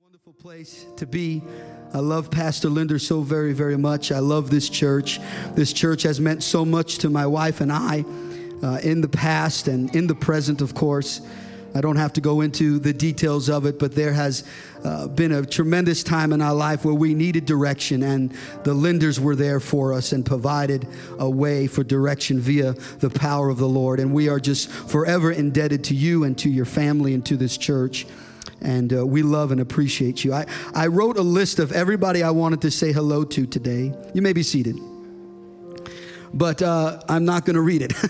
Wonderful place to be. I love Pastor Linder so very, very much. I love this church. This church has meant so much to my wife and I in the past and in the present, of course. I don't have to go into the details of it, but there has been a tremendous time in our life where we needed direction, and the Linders were there for us and provided a way for direction via the power of the Lord. And we are just forever indebted to you and to your family and to this church. And we love and appreciate you. I wrote a list of everybody I wanted to say hello to today. You may be seated. But I'm not going to read it.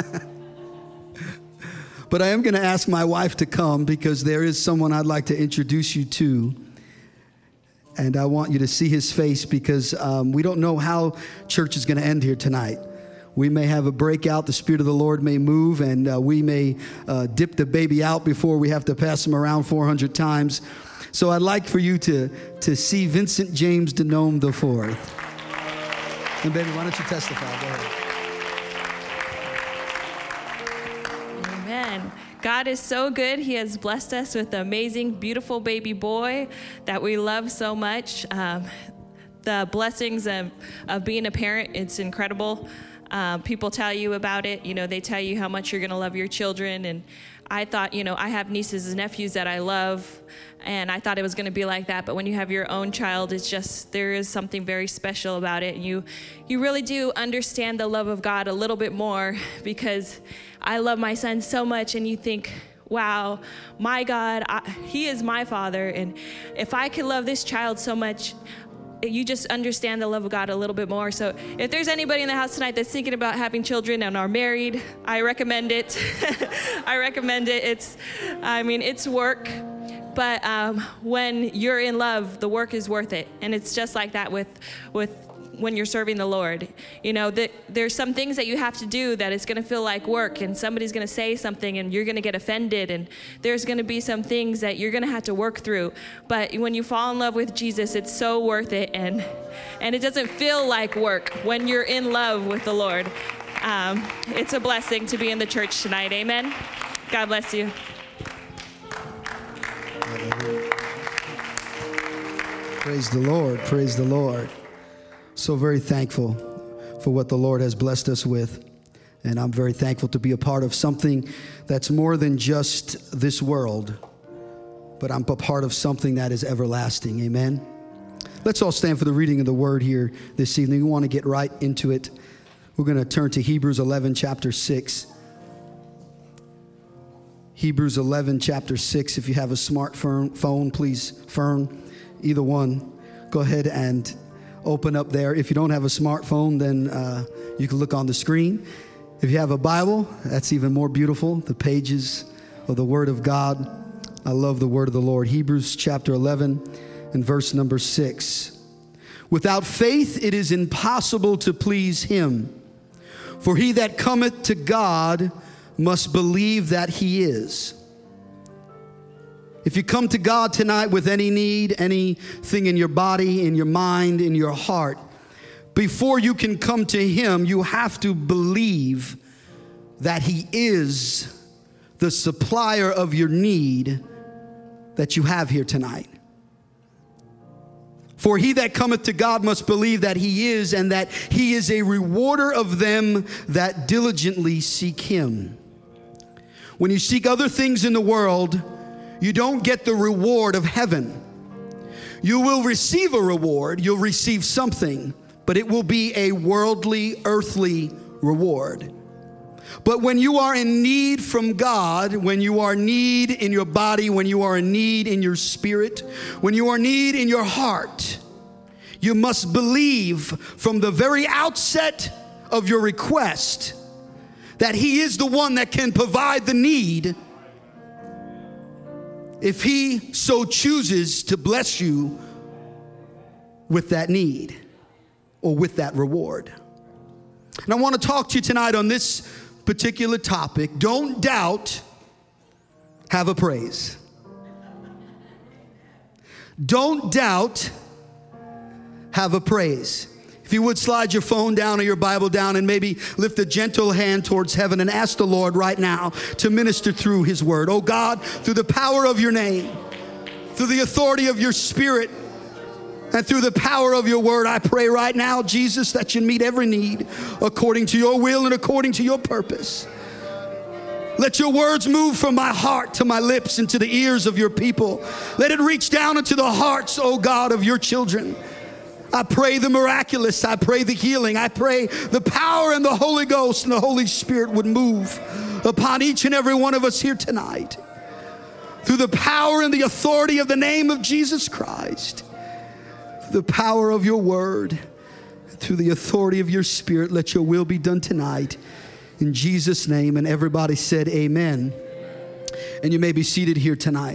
But I am going to ask my wife to come because there is someone I'd like to introduce you to. And I want you to see his face because we don't know how church is going to end here tonight. We may have a breakout. The Spirit of the Lord may move, and we may dip the baby out before we have to pass him around 400 times. So I'd like for you to see Vincent James Denome IV. And baby, why don't you testify? Go ahead. Amen. God is so good. He has blessed us with an amazing, beautiful baby boy that we love so much. The blessings of being a parent, it's incredible. People tell you about it. You know, they tell you how much you're going to love your children. And I thought, I have nieces and nephews that I love, and I thought it was going to be like that. But when you have your own child, it's just, there is something very special about it. And you really do understand the love of God a little bit more, because I love my son so much, and you think, wow, my God, he is my father. And if I could love this child so much, you just understand the love of God a little bit more. So if there's anybody in the house tonight that's thinking about having children and are married, I recommend it. I recommend it. It's work. But when you're in love, the work is worth it. And it's just like that with when you're serving the Lord. There's some things that you have to do that it's going to feel like work, and somebody's going to say something and you're going to get offended, and there's going to be some things that you're going to have to work through. But when you fall in love with Jesus, it's so worth it, and it doesn't feel like work when you're in love with the Lord. It's a blessing to be in the church tonight. Amen. God bless you. Praise the Lord. Praise the Lord. So very thankful for what the Lord has blessed us with. And I'm very thankful to be a part of something that's more than just this world, but I'm a part of something that is everlasting. Amen. Let's all stand for the reading of the word here this evening. We want to get right into it. We're going to turn to Hebrews 11, chapter 6. Hebrews 11, chapter 6. If you have a smartphone, please, either one, go ahead and open up there. If you don't have a smartphone, then you can look on the screen. If you have a Bible, that's even more beautiful. The pages of the Word of God. I love the Word of the Lord. Hebrews chapter 11 and verse number 6. Without faith it is impossible to please Him. For he that cometh to God must believe that He is. If you come to God tonight with any need, anything in your body, in your mind, in your heart, before you can come to Him, you have to believe that He is the supplier of your need that you have here tonight. For he that cometh to God must believe that He is, and that He is a rewarder of them that diligently seek Him. When you seek other things in the world, you don't get the reward of heaven. You will receive a reward. You'll receive something, but it will be a worldly, earthly reward. But when you are in need from God, when you are in need in your body, when you are in need in your spirit, when you are in need in your heart, you must believe from the very outset of your request that He is the one that can provide the need, if He so chooses to bless you with that need or with that reward. And I want to talk to you tonight on this particular topic. Don't doubt, have a praise. Don't doubt, have a praise. If you would slide your phone down or your Bible down and maybe lift a gentle hand towards heaven and ask the Lord right now to minister through His word. Oh God, through the power of your name, through the authority of your Spirit, and through the power of your word, I pray right now, Jesus, that you meet every need according to your will and according to your purpose. Let your words move from my heart to my lips and to the ears of your people. Let it reach down into the hearts, oh God, of your children. I pray the miraculous. I pray the healing. I pray the power and the Holy Ghost and the Holy Spirit would move upon each and every one of us here tonight. Through the power and the authority of the name of Jesus Christ. The power of your word, through the authority of your Spirit, let your will be done tonight. In Jesus' name. And everybody said amen. And you may be seated here tonight.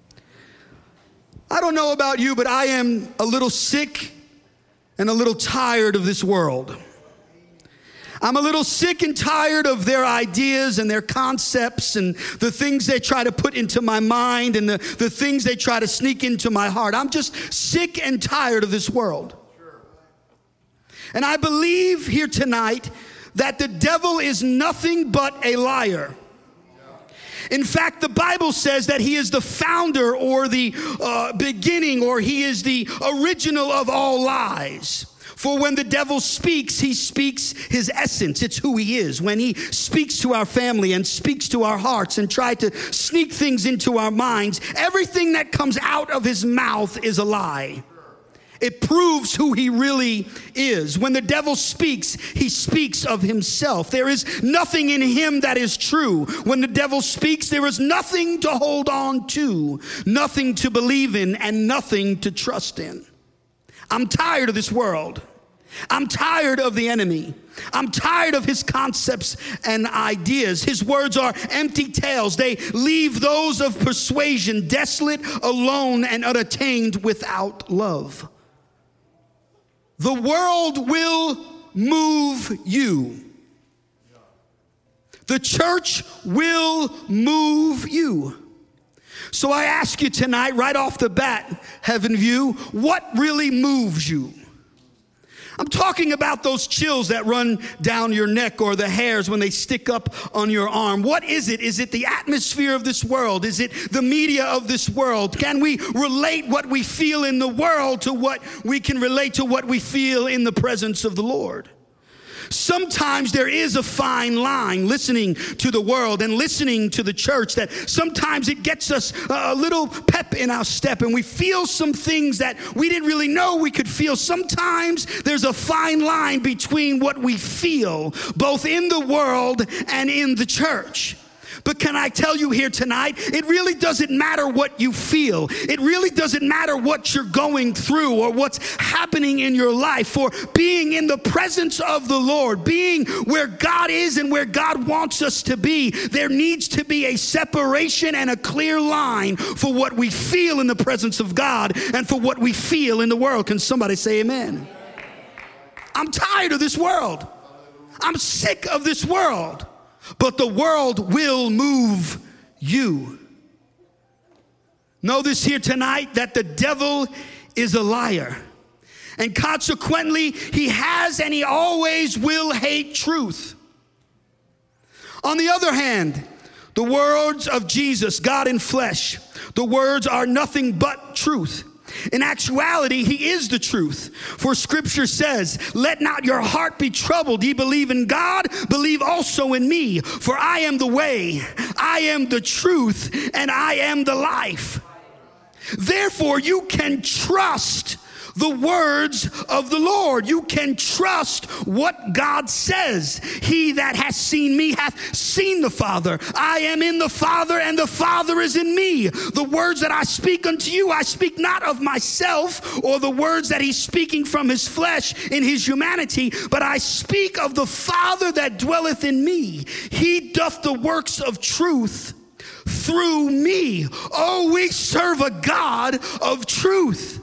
I don't know about you, but I am a little sick and a little tired of this world. I'm a little sick and tired of their ideas and their concepts and the things they try to put into my mind and the things they try to sneak into my heart. I'm just sick and tired of this world. And I believe here tonight that the devil is nothing but a liar. In fact, the Bible says that he is the founder or the beginning, or he is the original of all lies. For when the devil speaks, he speaks his essence. It's who he is. When he speaks to our family and speaks to our hearts and tries to sneak things into our minds, everything that comes out of his mouth is a lie. It proves who he really is. When the devil speaks, he speaks of himself. There is nothing in him that is true. When the devil speaks, there is nothing to hold on to, nothing to believe in, and nothing to trust in. I'm tired of this world. I'm tired of the enemy. I'm tired of his concepts and ideas. His words are empty tales. They leave those of persuasion desolate, alone, and unattained without love. The world will move you. The church will move you. So I ask you tonight, right off the bat, Heaven View, what really moves you? I'm talking about those chills that run down your neck or the hairs when they stick up on your arm. What is it? Is it the atmosphere of this world? Is it the media of this world? Can we relate what we feel in the world to what we can relate to what we feel in the presence of the Lord? Sometimes there is a fine line listening to the world and listening to the church, that sometimes it gets us a little pep in our step and we feel some things that we didn't really know we could feel. Sometimes there's a fine line between what we feel, both in the world and in the church. But can I tell you here tonight, it really doesn't matter what you feel. It really doesn't matter what you're going through or what's happening in your life. For being in the presence of the Lord, being where God is and where God wants us to be, there needs to be a separation and a clear line for what we feel in the presence of God and for what we feel in the world. Can somebody say amen? I'm tired of this world. I'm sick of this world. But the world will move you. Know this here tonight, that the devil is a liar. And consequently, he has and he always will hate truth. On the other hand, the words of Jesus, God in flesh, the words are nothing but truth. In actuality, he is the truth. For scripture says, let not your heart be troubled. Ye believe in God, believe also in me. For I am the way, I am the truth, and I am the life. Therefore, you can trust the words of the Lord. You can trust what God says. He that has seen me hath seen the Father. I am in the Father, and the Father is in me. The words that I speak unto you, I speak not of myself, or the words that he's speaking from his flesh in his humanity, but I speak of the Father that dwelleth in me. He doth the works of truth through me. Oh, we serve a God of truth.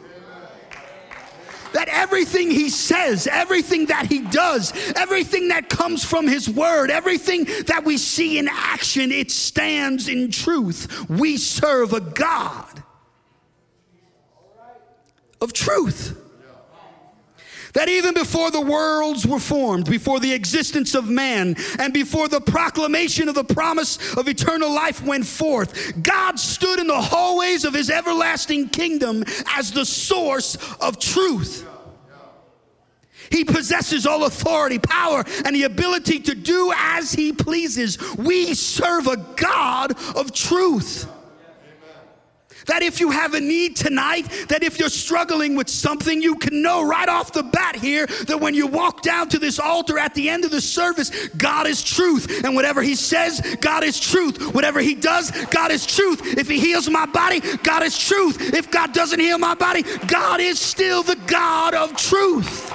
That everything he says, everything that he does, everything that comes from his word, everything that we see in action, it stands in truth. We serve a God of truth. that even before the worlds were formed, before the existence of man, and before the proclamation of the promise of eternal life went forth, God stood in the hallways of his everlasting kingdom as the source of truth. He possesses all authority, power, and the ability to do as he pleases. We serve a God of truth. That if you have a need tonight, that if you're struggling with something, you can know right off the bat here that when you walk down to this altar at the end of the service, God is truth. And whatever he says, God is truth. Whatever he does, God is truth. If he heals my body, God is truth. If God doesn't heal my body, God is still the God of truth.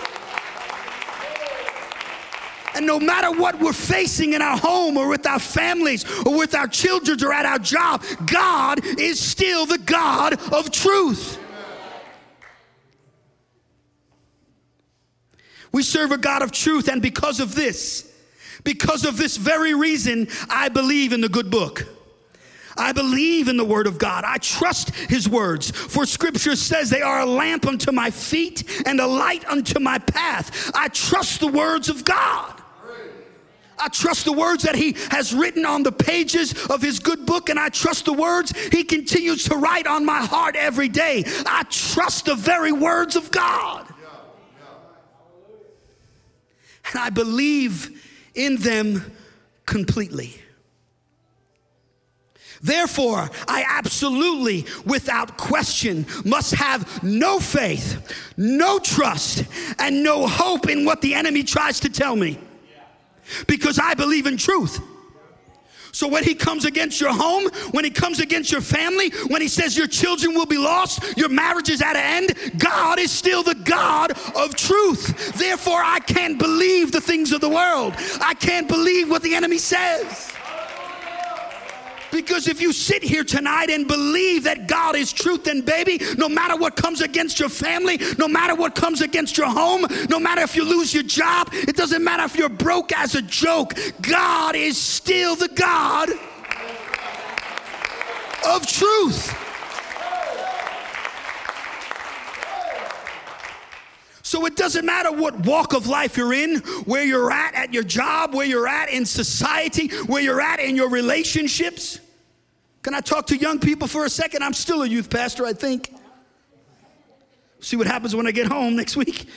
And no matter what we're facing in our home or with our families or with our children or at our job, God is still the God of truth. We serve a God of truth, and because of this very reason, I believe in the good book. I believe in the word of God. I trust his words. For scripture says they are a lamp unto my feet and a light unto my path. I trust the words of God. I trust the words that he has written on the pages of his good book, and I trust the words he continues to write on my heart every day. I trust the very words of God. And I believe in them completely. Therefore, I absolutely, without question, must have no faith, no trust, and no hope in what the enemy tries to tell me. Because I believe in truth. So when he comes against your home, when he comes against your family, when he says your children will be lost, your marriage is at an end, God is still the God of truth. Therefore, I can't believe the things of the world. I can't believe what the enemy says. Because if you sit here tonight and believe that God is truth, then baby, no matter what comes against your family, no matter what comes against your home, no matter if you lose your job, it doesn't matter if you're broke as a joke, God is still the God of truth. So it doesn't matter what walk of life you're in, where you're at your job, where you're at in society, where you're at in your relationships. Can I talk to young people for a second? I'm still a youth pastor, I think. See what happens when I get home next week.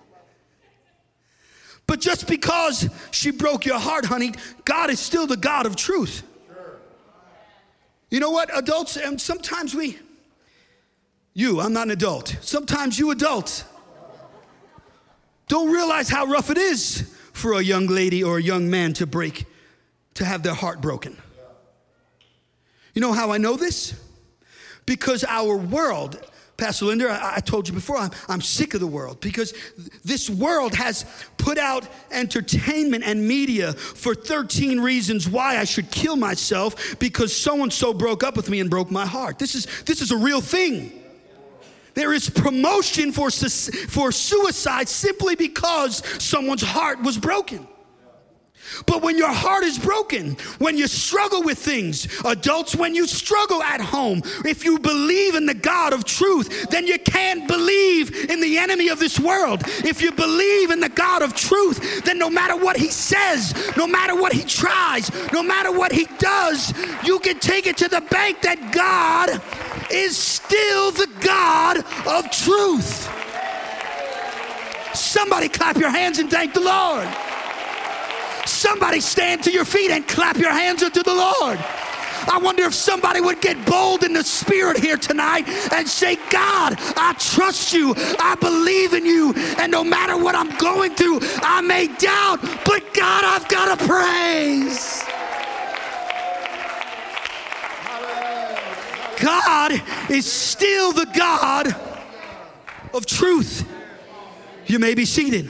But just because she broke your heart, honey, God is still the God of truth. You know what, adults, and sometimes I'm not an adult. Sometimes you adults don't realize how rough it is for a young lady or a young man to have their heart broken. You know how I know this? Because our world, Pastor Linda, I told you before, I'm sick of the world, because this world has put out entertainment and media for 13 reasons why I should kill myself because so-and-so broke up with me and broke my heart. This is a real thing. There is promotion for suicide simply because someone's heart was broken. But when your heart is broken, when you struggle with things, adults, when you struggle at home, if you believe in the God of truth, then you can't believe in the enemy of this world. If you believe in the God of truth, then no matter what he says, no matter what he tries, no matter what he does, you can take it to the bank that God is still the God of truth. Somebody clap your hands and thank the Lord. Somebody stand to your feet and clap your hands unto the Lord. I wonder if somebody would get bold in the spirit here tonight and say, God, I trust you. I believe in you. And no matter what I'm going through, I may doubt, but God, I've got to praise. God is still the God of truth. You may be seated.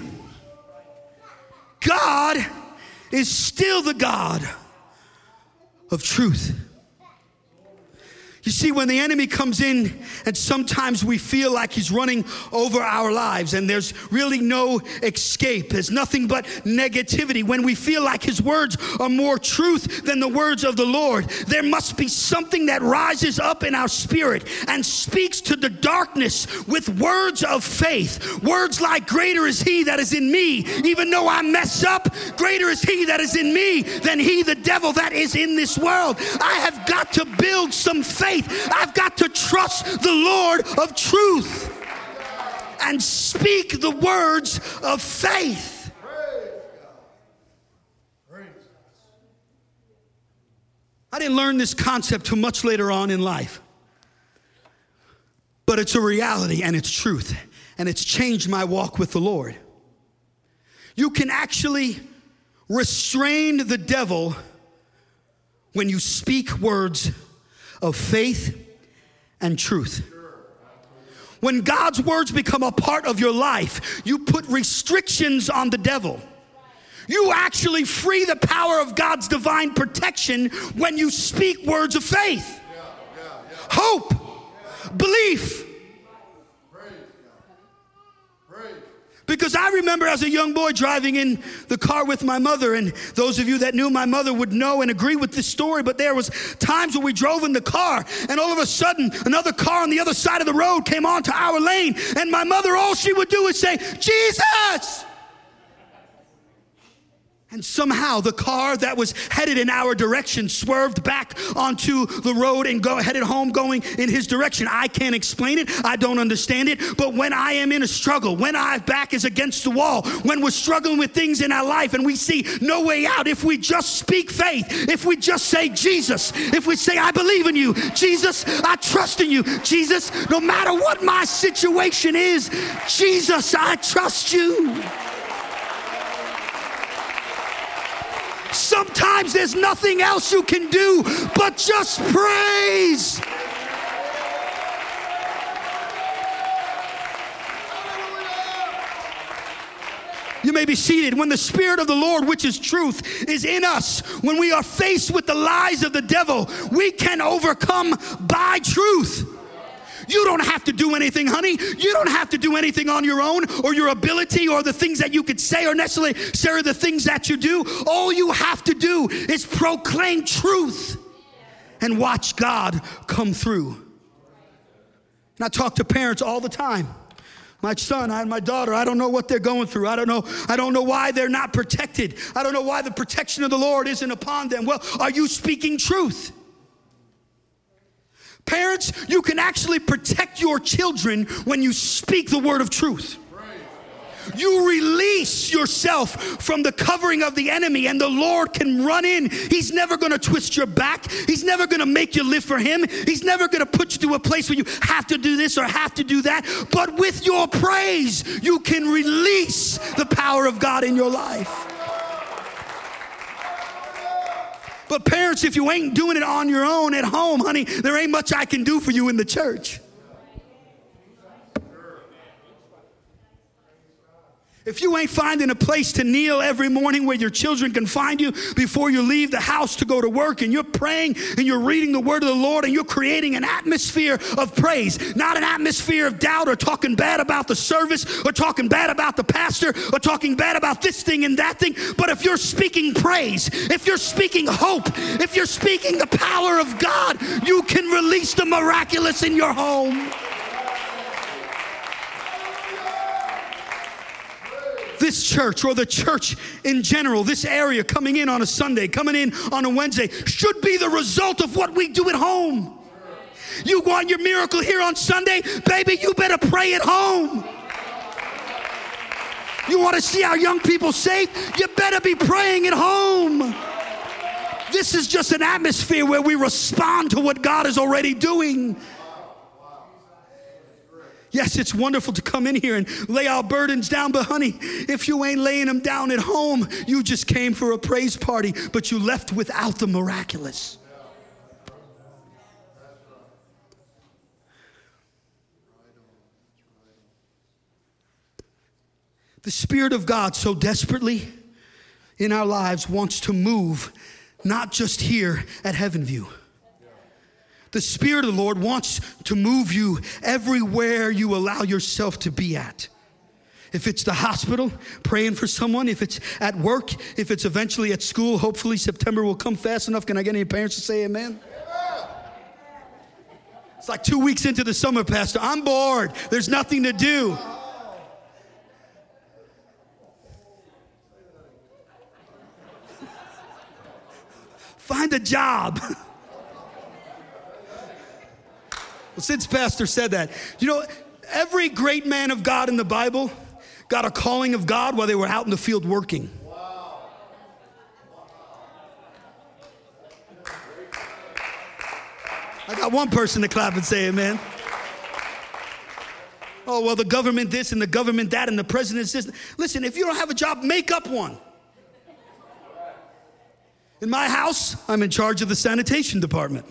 God is still the God of truth. You see, when the enemy comes in, and sometimes we feel like he's running over our lives and there's really no escape. There's nothing but negativity. When we feel like his words are more truth than the words of the Lord, there must be something that rises up in our spirit and speaks to the darkness with words of faith. Words like, greater is he that is in me. Even though I mess up, greater is he that is in me than he, the devil, that is in this world. I have got to build some faith. I've got to trust the Lord of truth and speak the words of faith. I didn't learn this concept too much later on in life, but it's a reality and it's truth, and it's changed my walk with the Lord. You can actually restrain the devil when you speak words of faith and truth. When God's words become a part of your life, you put restrictions on the devil. You actually free the power of God's divine protection when you speak words of faith, hope, belief. Because I remember as a young boy driving in the car with my mother, and those of you that knew my mother would know and agree with this story, but there was times when we drove in the car and all of a sudden another car on the other side of the road came onto our lane, and my mother, all she would do is say, Jesus! And somehow the car that was headed in our direction swerved back onto the road and headed home going in his direction. I can't explain it. I don't understand it. But when I am in a struggle, when our back is against the wall, when we're struggling with things in our life and we see no way out, if we just speak faith, if we just say Jesus, if we say, I believe in you, Jesus, I trust in you, Jesus, no matter what my situation is, Jesus, I trust you. Sometimes there's nothing else you can do but just praise. You may be seated. When the Spirit of the Lord, which is truth, is in us, when we are faced with the lies of the devil, we can overcome by truth. You don't have to do anything, honey. You don't have to do anything on your own or your ability or the things that you could say or necessarily the things that you do. All you have to do is proclaim truth and watch God come through. And I talk to parents all the time. My son and my daughter, I don't know what they're going through. I don't know why they're not protected. I don't know why the protection of the Lord isn't upon them. Well, are you speaking truth? Parents, you can actually protect your children when you speak the word of truth. You release yourself from the covering of the enemy, and the Lord can run in. He's never going to twist your back. He's never going to make you live for him. He's never going to put you to a place where you have to do this or have to do that. But with your praise, you can release the power of God in your life. But parents, if you ain't doing it on your own at home, honey, there ain't much I can do for you in the church. If you ain't finding a place to kneel every morning where your children can find you before you leave the house to go to work, and you're praying and you're reading the word of the Lord and you're creating an atmosphere of praise, not an atmosphere of doubt or talking bad about the service or talking bad about the pastor or talking bad about this thing and that thing, but if you're speaking praise, if you're speaking hope, if you're speaking the power of God, you can release the miraculous in your home. This church, or the church in general, this area coming in on a Sunday, coming in on a Wednesday, should be the result of what we do at home. You want your miracle here on Sunday? Baby, you better pray at home. You want to see our young people saved? You better be praying at home. This is just an atmosphere where we respond to what God is already doing. Yes, it's wonderful to come in here and lay our burdens down, but honey, if you ain't laying them down at home, you just came for a praise party, but you left without the miraculous. The Spirit of God so desperately in our lives wants to move, not just here at Heaven View. The Spirit of the Lord wants to move you everywhere you allow yourself to be at. If it's the hospital, praying for someone. If it's at work, if it's eventually at school, hopefully September will come fast enough. Can I get any parents to say amen? It's like 2 weeks into the summer, Pastor. I'm bored. There's nothing to do. Find a job. Well, since Pastor said that, you know, every great man of God in the Bible got a calling of God while they were out in the field working. I got one person to clap and say amen. Oh, well, the government this and the government that and the president this. Listen, if you don't have a job, make up one. In my house, I'm in charge of the sanitation department.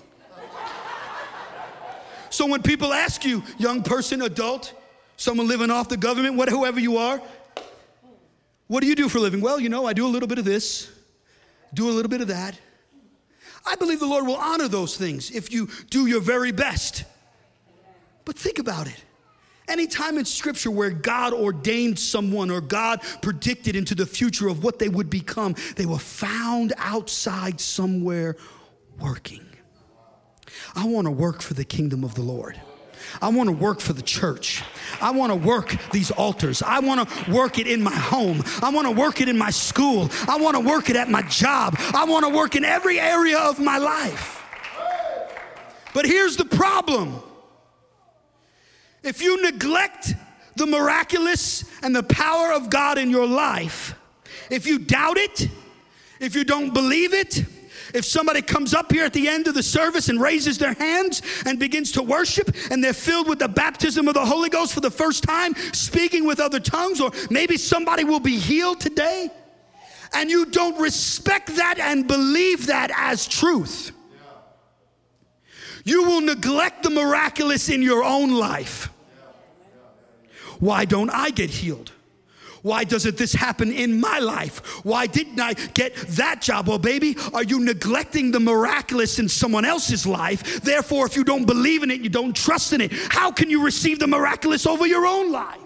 So when people ask you, young person, adult, someone living off the government, whoever you are, what do you do for a living? Well, you know, I do a little bit of this, do a little bit of that. I believe the Lord will honor those things if you do your very best. But think about it. Any time in Scripture where God ordained someone or God predicted into the future of what they would become, they were found outside somewhere working. I want to work for the kingdom of the Lord. I want to work for the church. I want to work these altars. I want to work it in my home. I want to work it in my school. I want to work it at my job. I want to work in every area of my life. But here's the problem. If you neglect the miraculous and the power of God in your life, if you doubt it, if you don't believe it, if somebody comes up here at the end of the service and raises their hands and begins to worship and they're filled with the baptism of the Holy Ghost for the first time, speaking with other tongues, or maybe somebody will be healed today, and you don't respect that and believe that as truth, you will neglect the miraculous in your own life. Why don't I get healed? Why doesn't this happen in my life? Why didn't I get that job? Well, baby, are you neglecting the miraculous in someone else's life? Therefore, if you don't believe in it, you don't trust in it, how can you receive the miraculous over your own life?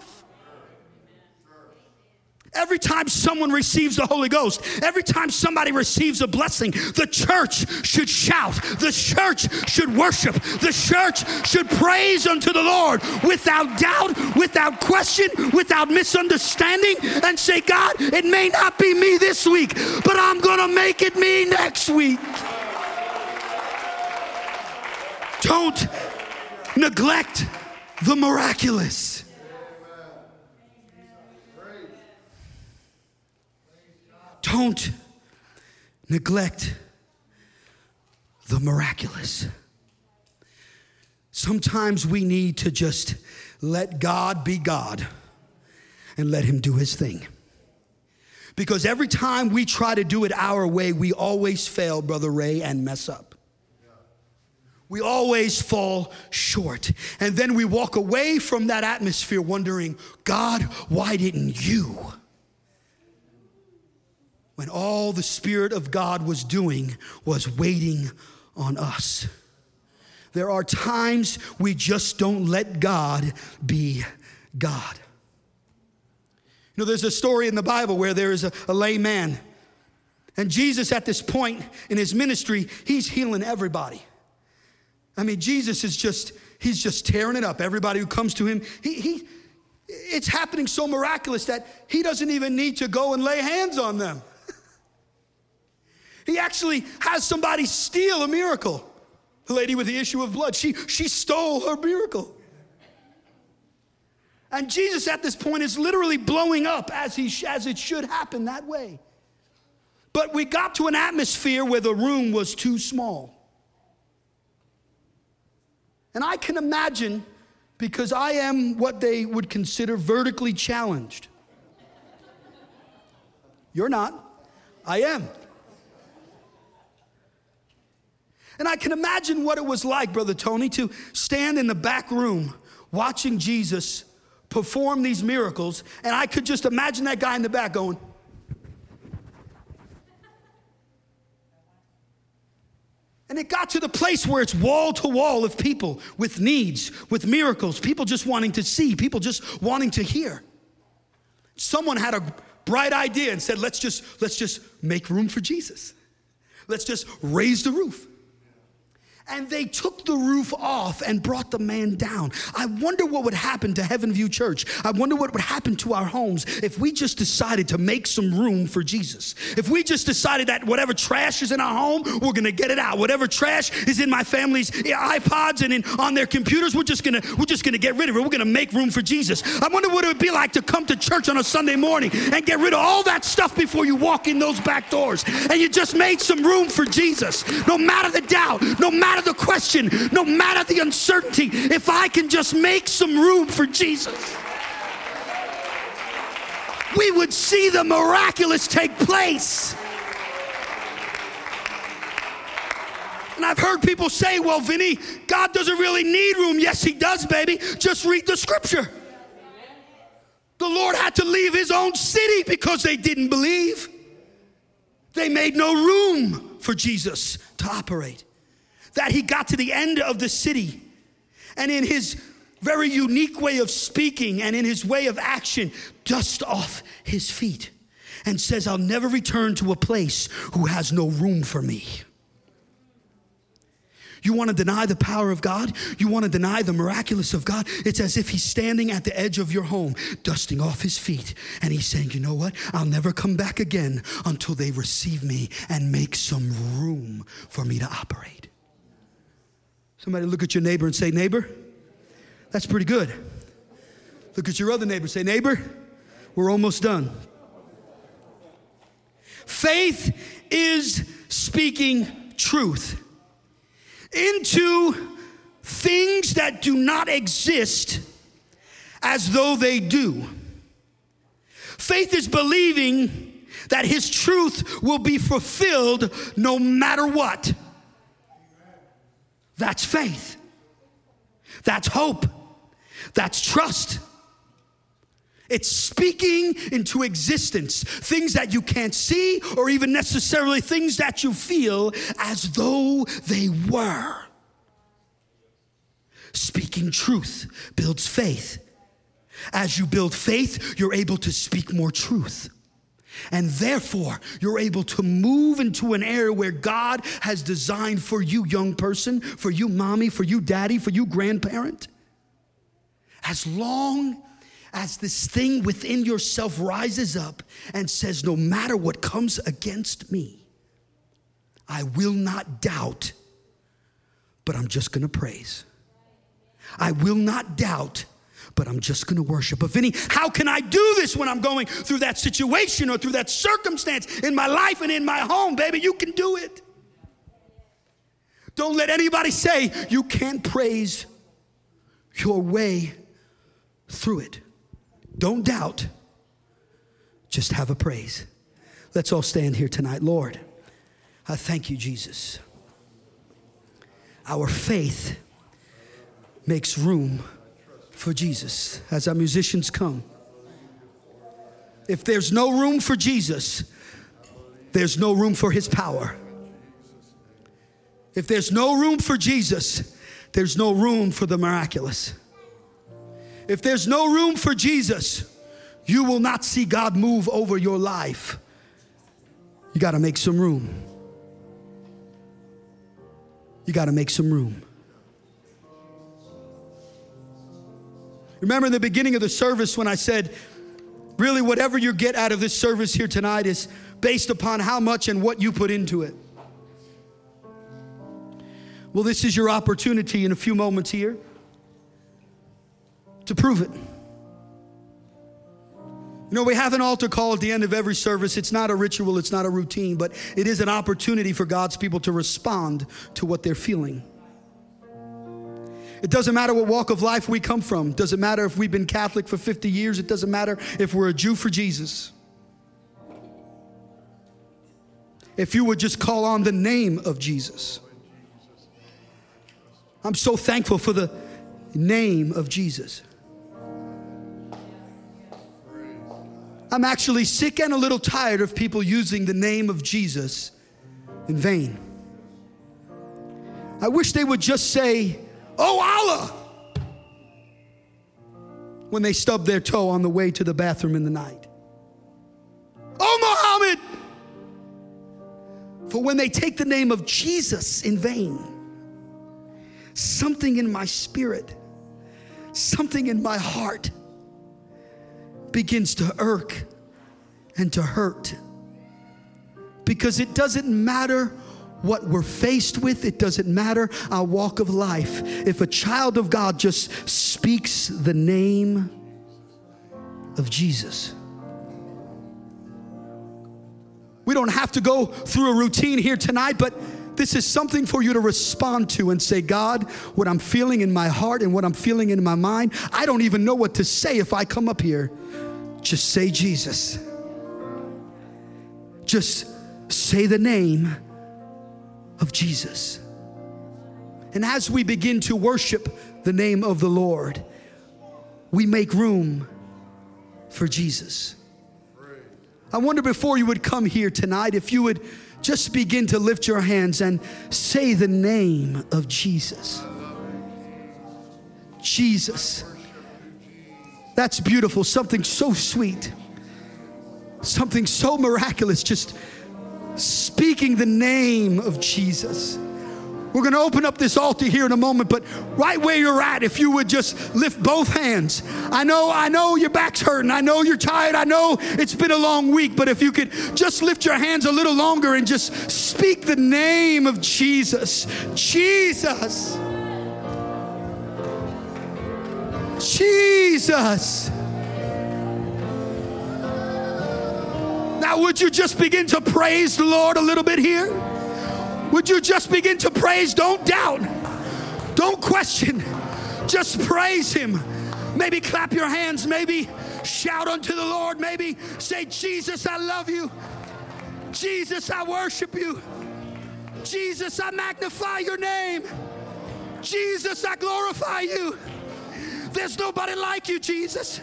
Every time someone receives the Holy Ghost, every time somebody receives a blessing, the church should shout. The church should worship. The church should praise unto the Lord without doubt, without question, without misunderstanding, and say, God, it may not be me this week, but I'm going to make it me next week. Don't neglect the miraculous. Don't neglect the miraculous. Sometimes we need to just let God be God and let him do his thing. Because every time we try to do it our way, we always fail, Brother Ray, and mess up. We always fall short. And then we walk away from that atmosphere wondering, God, why didn't you? When all the Spirit of God was doing was waiting on us. There are times we just don't let God be God. You know, there's a story in the Bible where there is a lame man. And Jesus at this point in his ministry, he's healing everybody. I mean, Jesus is he's just tearing it up. Everybody who comes to him, it's happening so miraculous that he doesn't even need to go and lay hands on them. He actually has somebody steal a miracle. The lady with the issue of blood, she stole her miracle. And Jesus at this point is literally blowing up as it should happen that way. But we got to an atmosphere where the room was too small. And I can imagine, because I am what they would consider vertically challenged. You're not. I am. And I can imagine what it was like, Brother Tony, to stand in the back room watching Jesus perform these miracles. And I could just imagine that guy in the back going, And it got to the place where it's wall to wall of people with needs, with miracles, people just wanting to see, people just wanting to hear. Someone had a bright idea and said, let's just make room for Jesus. Let's just raise the roof. And they took the roof off and brought the man down. I wonder what would happen to Heaven View Church. I wonder what would happen to our homes if we just decided to make some room for Jesus. If we just decided that whatever trash is in our home, we're going to get it out. Whatever trash is in my family's iPods and on their computers, we're just going to get rid of it. We're going to make room for Jesus. I wonder what it would be like to come to church on a Sunday morning and get rid of all that stuff before you walk in those back doors. And you just made some room for Jesus. No matter the doubt, no matter the question, no matter the uncertainty, if I can just make some room for Jesus, we would see the miraculous take place. And I've heard people say, well, Vinny, God doesn't really need room. Yes, he does, baby. Just read the scripture. The Lord had to leave his own city because they didn't believe. They made no room for Jesus to operate. That he got to the end of the city, and in his very unique way of speaking and in his way of action, dust off his feet and says, I'll never return to a place who has no room for me. You want to deny the power of God? You want to deny the miraculous of God? It's as if he's standing at the edge of your home, dusting off his feet. And he's saying, you know what? I'll never come back again until they receive me and make some room for me to operate. Somebody look at your neighbor and say, neighbor, that's pretty good. Look at your other neighbor, say, neighbor, we're almost done. Faith is speaking truth into things that do not exist as though they do. Faith is believing that his truth will be fulfilled no matter what. That's faith. That's hope. That's trust. It's speaking into existence things that you can't see or even necessarily things that you feel as though they were. Speaking truth builds faith. As you build faith, you're able to speak more truth. And therefore, you're able to move into an area where God has designed for you, young person, for you, mommy, for you, daddy, for you, grandparent. As long as this thing within yourself rises up and says, no matter what comes against me, I will not doubt, but I'm just going to praise. I will not doubt, but I'm just going to worship. But Vinny, how can I do this when I'm going through that situation or through that circumstance in my life and in my home? Baby, you can do it. Don't let anybody say you can't praise your way through it. Don't doubt. Just have a praise. Let's all stand here tonight. Lord, I thank you, Jesus. Our faith makes room for Jesus. As our musicians come, if there's no room for Jesus, there's no room for his power. If there's no room for Jesus, there's no room for the miraculous. If there's no room for Jesus, you will not see God move over your life. You got to make some room. You got to make some room. Remember in the beginning of the service when I said, really whatever you get out of this service here tonight is based upon how much and what you put into it. Well, this is your opportunity in a few moments here to prove it. You know, we have an altar call at the end of every service. It's not a ritual, it's not a routine, but it is an opportunity for God's people to respond to what they're feeling. It doesn't matter what walk of life we come from. It doesn't matter if we've been Catholic for 50 years. It doesn't matter if we're a Jew for Jesus. If you would just call on the name of Jesus. I'm so thankful for the name of Jesus. I'm actually sick and a little tired of people using the name of Jesus in vain. I wish they would just say, "Oh, Allah," when they stub their toe on the way to the bathroom in the night. "Oh, Muhammad." For when they take the name of Jesus in vain, something in my spirit, something in my heart begins to irk and to hurt. Because it doesn't matter what we're faced with. It doesn't matter our walk of life. If a child of God just speaks the name of Jesus. We don't have to go through a routine here tonight, but this is something for you to respond to and say, "God, what I'm feeling in my heart and what I'm feeling in my mind, I don't even know what to say if I come up here. Just say Jesus. Just say the name of Jesus." And as we begin to worship the name of the Lord, we make room for Jesus. I wonder, before you would come here tonight, if you would just begin to lift your hands and say the name of Jesus. Jesus. That's beautiful. Something so sweet. Something so miraculous. Just speaking the name of Jesus. We're going to open up this altar here in a moment, but right where you're at, if you would just lift both hands. I know your back's hurting. I know you're tired. I know it's been a long week, but if you could just lift your hands a little longer and just speak the name of Jesus. Jesus. Jesus. Now, would you just begin to praise the Lord a little bit here? Would you just begin to praise? Don't doubt. Don't question. Just praise Him. Maybe clap your hands. Maybe shout unto the Lord. Maybe say, "Jesus, I love you. Jesus, I worship you. Jesus, I magnify your name. Jesus, I glorify you. There's nobody like you, Jesus."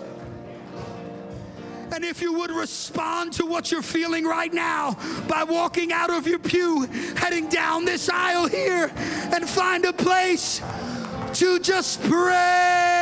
And if you would respond to what you're feeling right now by walking out of your pew, heading down this aisle here, and find a place to just pray.